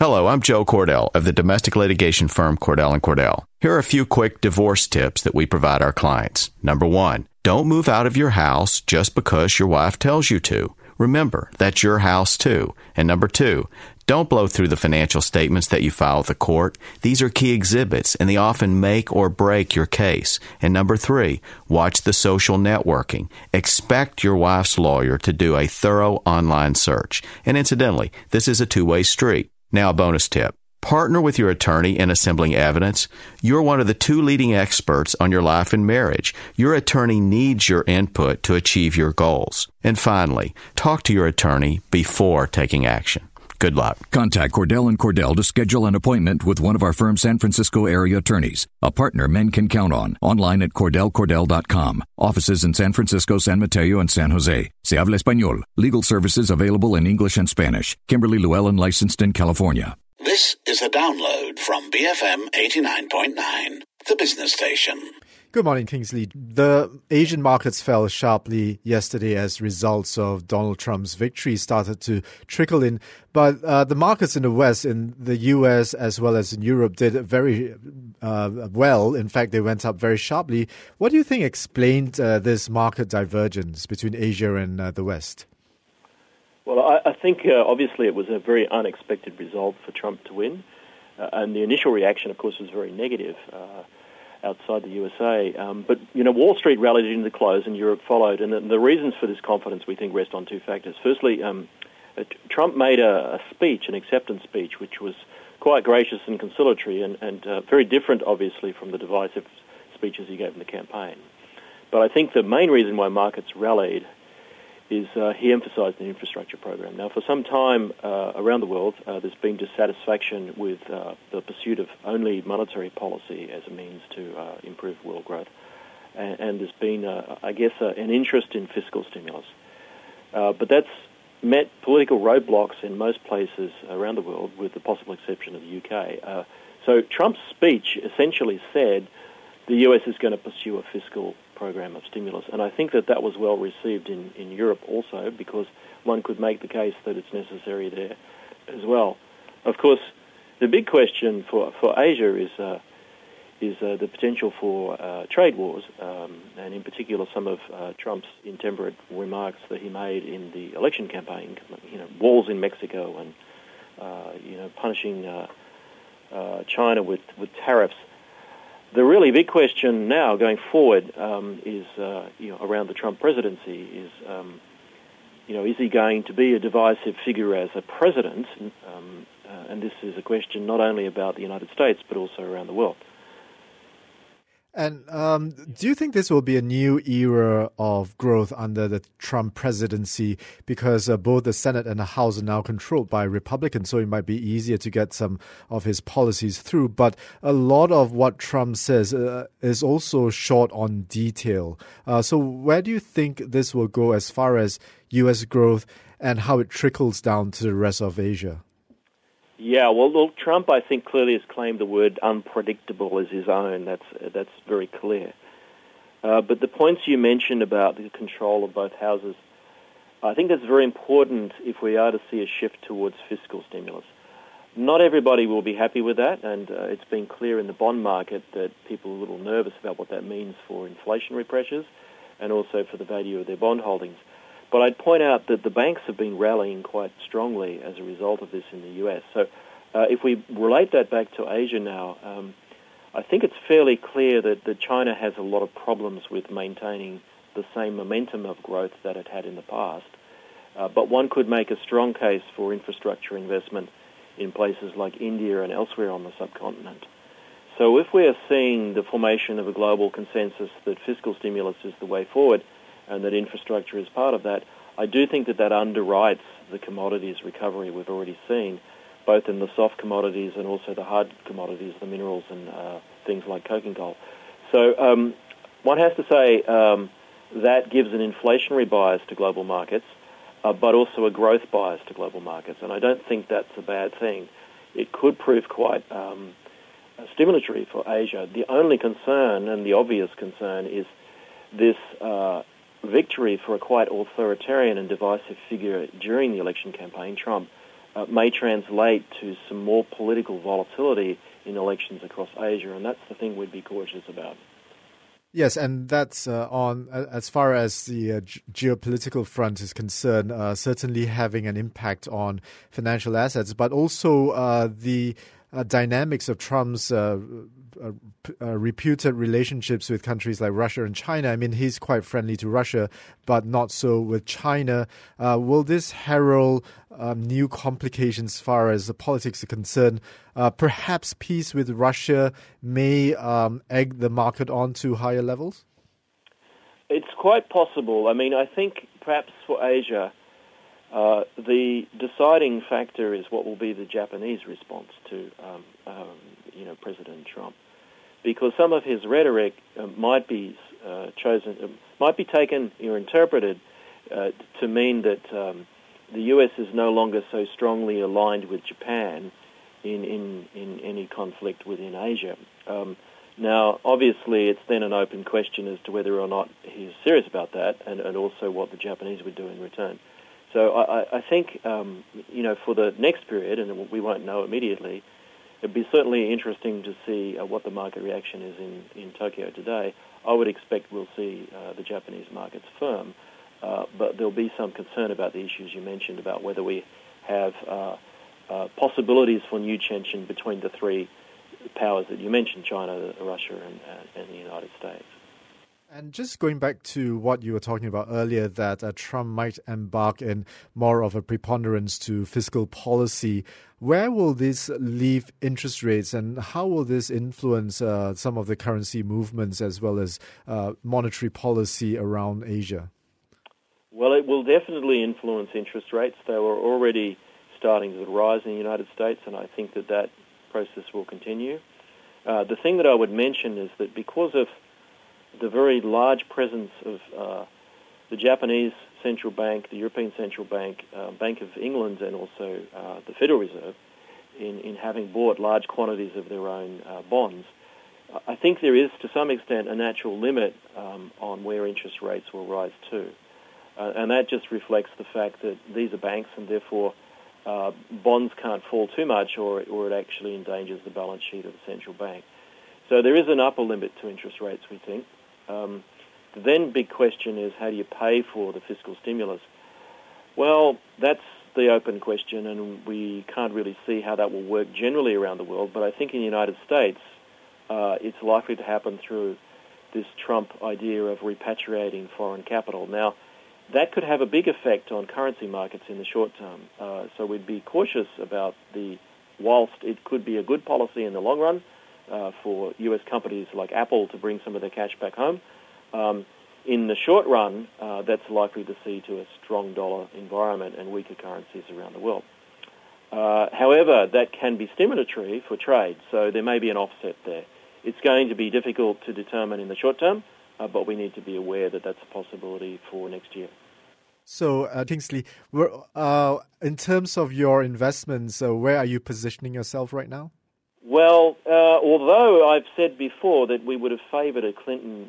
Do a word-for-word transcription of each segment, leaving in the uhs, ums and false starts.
Hello, I'm Joe Cordell of the domestic litigation firm Cordell and Cordell. Here are a few quick divorce tips that we provide our clients. Number one, don't move out of your house just because your wife tells you to. Remember, that's your house too. And number two, don't blow through the financial statements that you file with the court. These are key exhibits, and they often make or break your case. And number three, watch the social networking. Expect your wife's lawyer to do a thorough online search. And incidentally, this is a two-way street. Now, a bonus tip. Partner with your attorney in assembling evidence. You're one of the two leading experts on your life and marriage. Your attorney needs your input to achieve your goals. And finally, talk to your attorney before taking action. Good luck. Contact Cordell and Cordell to schedule an appointment with one of our firm's San Francisco area attorneys, a partner men can count on. Online at cordell cordell dot com. Offices in San Francisco, San Mateo, and San Jose. Se habla español. Legal services available in English and Spanish. Kimberly Llewellyn, licensed in California. This is a download from B F M eighty-nine point nine, the business station. Good morning, Kingsley. The Asian markets fell sharply yesterday as results of Donald Trump's victory started to trickle in. But uh, the markets in the West, in the U S as well as in Europe, did very uh, well. In fact, they went up very sharply. What do you think explained uh, this market divergence between Asia and uh, the West? Well, I, I think uh, obviously it was a very unexpected result for Trump to win. Uh, and the initial reaction, of course, was very negative uh, outside the U S A. Um, but, you know, Wall Street rallied into the close and Europe followed. And the, the reasons for this confidence, we think, rest on two factors. Firstly, um, uh, Trump made a, a speech, an acceptance speech, which was quite gracious and conciliatory and, and uh, very different, obviously, from the divisive speeches he gave in the campaign. But I think the main reason why markets rallied is uh, he emphasized an infrastructure program. Now, for some time uh, around the world, uh, there's been dissatisfaction with uh, the pursuit of only monetary policy as a means to uh, improve world growth. And, and there's been, uh, I guess, uh, an interest in fiscal stimulus. Uh, but that's met political roadblocks in most places around the world, with the possible exception of the U K. Uh, so Trump's speech essentially said the U S is going to pursue a fiscal program of stimulus. And I think that that was well received in, in Europe also, because one could make the case that it's necessary there as well. Of course, the big question for, for Asia is uh, is uh, the potential for uh, trade wars, um, and in particular some of uh, Trump's intemperate remarks that he made in the election campaign, you know, walls in Mexico and, uh, you know, punishing uh, uh, China with, with tariffs. The really big question now going forward um, is, uh, you know, around the Trump presidency is, um, you know, is he going to be a divisive figure as a president? Um, uh, and this is a question not only about the United States but also around the world. And um, do you think this will be a new era of growth under the Trump presidency, because uh, both the Senate and the House are now controlled by Republicans, so it might be easier to get some of his policies through? But a lot of what Trump says uh, is also short on detail. Uh, so where do you think this will go as far as U S growth and how it trickles down to the rest of Asia? Yeah, well, look, Trump, I think, clearly has claimed the word unpredictable as his own. That's that's very clear. Uh, but the points you mentioned about the control of both houses, I think that's very important if we are to see a shift towards fiscal stimulus. Not everybody will be happy with that, and uh, it's been clear in the bond market that people are a little nervous about what that means for inflationary pressures and also for the value of their bond holdings. But I'd point out that the banks have been rallying quite strongly as a result of this in the U S. So uh, if we relate that back to Asia now, um, I think it's fairly clear that, that China has a lot of problems with maintaining the same momentum of growth that it had in the past. Uh, but one could make a strong case for infrastructure investment in places like India and elsewhere on the subcontinent. So if we are seeing the formation of a global consensus that fiscal stimulus is the way forward, and that infrastructure is part of that, I do think that that underwrites the commodities recovery we've already seen, both in the soft commodities and also the hard commodities, the minerals and uh, things like coking coal. So um, one has to say um, that gives an inflationary bias to global markets, uh, but also a growth bias to global markets. And I don't think that's a bad thing. It could prove quite um, stimulatory for Asia. The only concern, and the obvious concern, is this uh, victory for a quite authoritarian and divisive figure during the election campaign, Trump, uh, may translate to some more political volatility in elections across Asia, and that's the thing we'd be cautious about. Yes, and that's uh, on as far as the uh, g- geopolitical front is concerned, uh, certainly having an impact on financial assets, but also uh, the uh, dynamics of Trump's uh, uh, uh, reputed relationships with countries like Russia and China. I mean, he's quite friendly to Russia, but not so with China. Uh, will this herald um, new complications as far as the politics are concerned? Uh, perhaps peace with Russia may um, egg the market on to higher levels? It's quite possible. I mean, I think perhaps for Asia, uh, the deciding factor is what will be the Japanese response to, um, um, you know, President Trump, because some of his rhetoric uh, might be uh, chosen, uh, might be taken or interpreted uh, to mean that um, the U S is no longer so strongly aligned with Japan in in, in any conflict within Asia. Um, Now, obviously, it's then an open question as to whether or not he's serious about that, and, and also what the Japanese would do in return. So I, I think, um, you know, for the next period, and we won't know immediately, it'd be certainly interesting to see uh, what the market reaction is in, in Tokyo today. I would expect we'll see uh, the Japanese markets firm, uh, but there'll be some concern about the issues you mentioned about whether we have uh, uh, possibilities for new tension between the three powers that you mentioned, China, Russia, and, uh, and the United States. And just going back to what you were talking about earlier, that uh, Trump might embark in more of a preponderance to fiscal policy, where will this leave interest rates, and how will this influence uh, some of the currency movements as well as uh, monetary policy around Asia? Well, it will definitely influence interest rates. They were already starting to rise in the United States, and I think that that process will continue. Uh, the thing that I would mention is that because of the very large presence of uh, the Japanese Central Bank, the European Central Bank, uh, Bank of England, and also uh, the Federal Reserve, in, in having bought large quantities of their own uh, bonds, I think there is, to some extent, a natural limit um, on where interest rates will rise to. Uh, and that just reflects the fact that these are banks, and therefore Uh, bonds can't fall too much, or, or it actually endangers the balance sheet of the central bank. So there is an upper limit to interest rates, we think. Um, the then big question is, how do you pay for the fiscal stimulus? Well, that's the open question, and we can't really see how that will work generally around the world. But I think in the United States, uh, it's likely to happen through this Trump idea of repatriating foreign capital. Now, that could have a big effect on currency markets in the short term. Uh, so we'd be cautious about the, whilst it could be a good policy in the long run uh, for U S companies like Apple to bring some of their cash back home, um, in the short run, uh, that's likely to see to a strong dollar environment and weaker currencies around the world. Uh, however, that can be stimulatory for trade, so there may be an offset there. It's going to be difficult to determine in the short term, Uh, but we need to be aware that that's a possibility for next year. So, uh, Kingsley, we're, uh, in terms of your investments, uh, where are you positioning yourself right now? Well, uh, although I've said before that we would have favoured a Clinton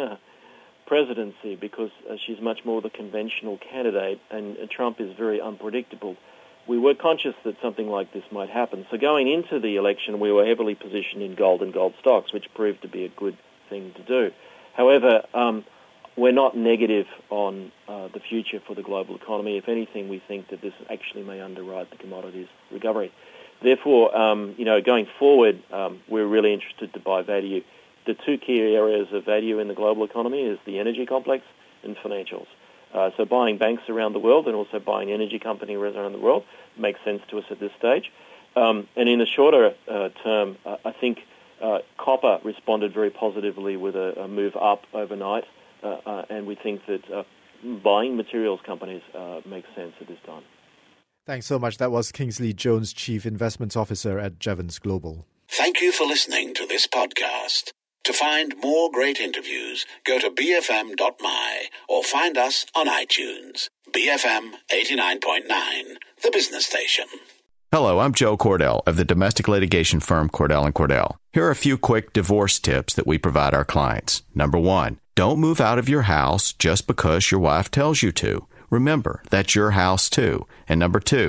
presidency because uh, she's much more the conventional candidate, and uh, Trump is very unpredictable, we were conscious that something like this might happen. So going into the election, we were heavily positioned in gold and gold stocks, which proved to be a good thing to do. However, um, we're not negative on uh, the future for the global economy. If anything, we think that this actually may underwrite the commodities recovery. Therefore, um, you know, going forward, um, we're really interested to buy value. The two key areas of value in the global economy is the energy complex and financials. Uh, so buying banks around the world and also buying energy companies around the world makes sense to us at this stage. Um, and in the shorter uh, term, uh, I think Uh, copper responded very positively with a, a move up overnight, uh, uh, and we think that uh, buying materials companies uh, makes sense at this time. Thanks so much. That was Kingsley Jones, Chief Investments Officer at Jevons Global. Thank you for listening to this podcast. To find more great interviews, go to b f m dot m y or find us on iTunes. B F M eighty-nine point nine, the business station. Hello, I'm Joe Cordell of the domestic litigation firm Cordell and Cordell. Here are a few quick divorce tips that we provide our clients. Number one, don't move out of your house just because your wife tells you to. Remember, that's your house too. And number two,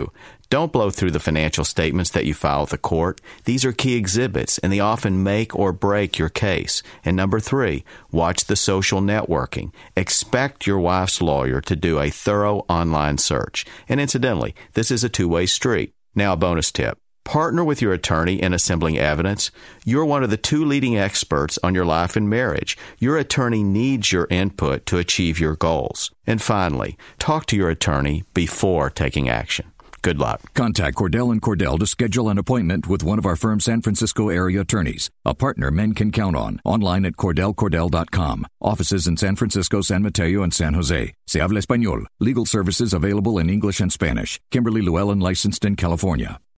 Don't blow through the financial statements that you file with the court. These are key exhibits, and they often make or break your case. And number three, watch the social networking. Expect your wife's lawyer to do a thorough online search. And incidentally, this is a two-way street. Now, a bonus tip. Partner with your attorney in assembling evidence. You're one of the two leading experts on your life and marriage. Your attorney needs your input to achieve your goals. And finally, talk to your attorney before taking action. Good luck. Contact Cordell and Cordell to schedule an appointment with one of our firm's San Francisco area attorneys, a partner men can count on. Online at cordell cordell dot com. Offices in San Francisco, San Mateo, and San Jose. Se habla español. Legal services available in English and Spanish. Kimberly Llewellyn, licensed in California.